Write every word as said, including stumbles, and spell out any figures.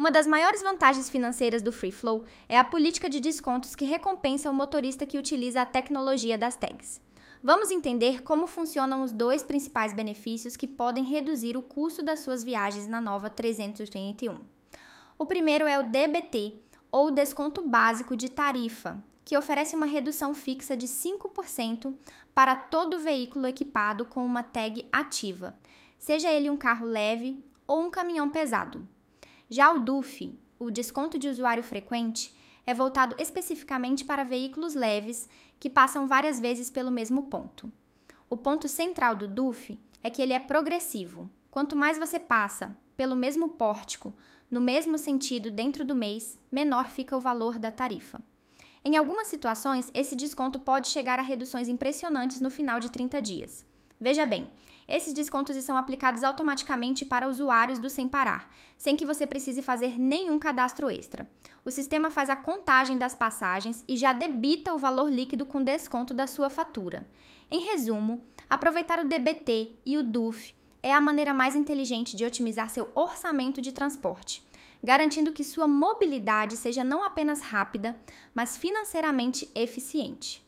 Uma das maiores vantagens financeiras do Free Flow é a política de descontos que recompensa o motorista que utiliza a tecnologia das tags. Vamos entender como funcionam os dois principais benefícios que podem reduzir o custo das suas viagens na nova trezentos e oitenta e um. O primeiro é o D B T, ou Desconto Básico de Tarifa, que oferece uma redução fixa de cinco por cento para todo veículo equipado com uma tag ativa, seja ele um carro leve ou um caminhão pesado. Já o D U F, o Desconto de Usuário Frequente, é voltado especificamente para veículos leves que passam várias vezes pelo mesmo ponto. O ponto central do D U F é que ele é progressivo. Quanto mais você passa pelo mesmo pórtico, no mesmo sentido dentro do mês, menor fica o valor da tarifa. Em algumas situações, esse desconto pode chegar a reduções impressionantes no final de trinta dias. Veja bem, esses descontos são aplicados automaticamente para usuários do Sem Parar, sem que você precise fazer nenhum cadastro extra. O sistema faz a contagem das passagens e já debita o valor líquido com desconto da sua fatura. Em resumo, aproveitar o D B T e o D U F é a maneira mais inteligente de otimizar seu orçamento de transporte, garantindo que sua mobilidade seja não apenas rápida, mas financeiramente eficiente.